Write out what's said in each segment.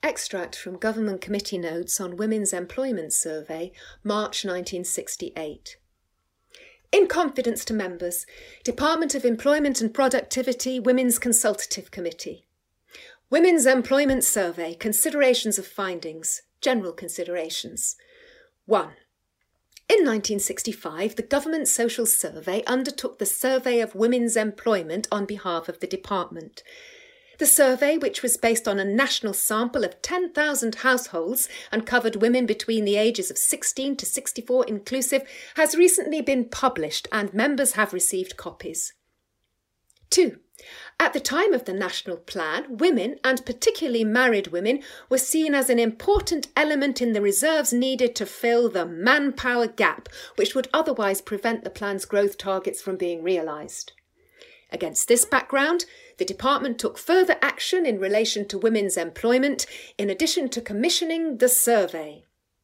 Extract from Government Committee Notes on Women's Employment Survey, March 1968. In confidence to members, Department of Employment and Productivity Women's Consultative Committee. Women's Employment Survey, Considerations of Findings, General Considerations. 1. In 1965, the Government Social Survey undertook the survey of women's employment on behalf of the department. The survey, which was based on a national sample of 10,000 households and covered women between the ages of 16 to 64 inclusive, has recently been published and members have received copies. 2. At the time of the national plan, women, and particularly married women, were seen as an important element in the reserves needed to fill the manpower gap, which would otherwise prevent the plan's growth targets from being realised. Against this background, the department took further action in relation to women's employment, in addition to commissioning the survey.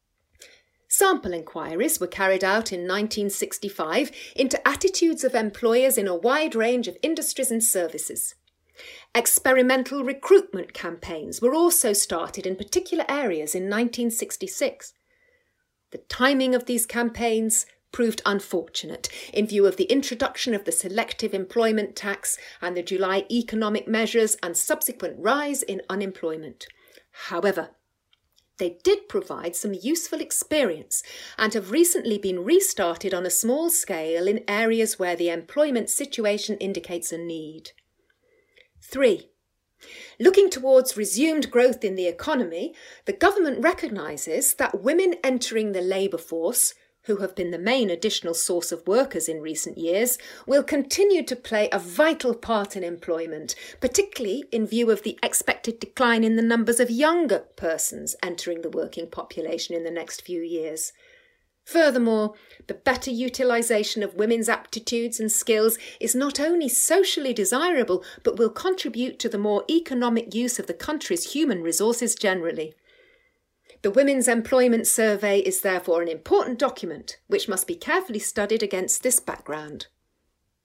Sample inquiries were carried out in 1965 into attitudes of employers in a wide range of industries and services. Experimental recruitment campaigns were also started in particular areas in 1966. The timing of these campaigns proved unfortunate in view of the introduction of the selective employment tax and the July economic measures and subsequent rise in unemployment. However, they did provide some useful experience and have recently been restarted on a small scale in areas where the employment situation indicates a need. 3. Looking towards resumed growth in the economy, the government recognises that women entering the labour force, who have been the main additional source of workers in recent years, will continue to play a vital part in employment, particularly in view of the expected decline in the numbers of younger persons entering the working population in the next few years. Furthermore, the better utilisation of women's aptitudes and skills is not only socially desirable, but will contribute to the more economic use of the country's human resources generally. The Women's Employment Survey is therefore an important document which must be carefully studied against this background.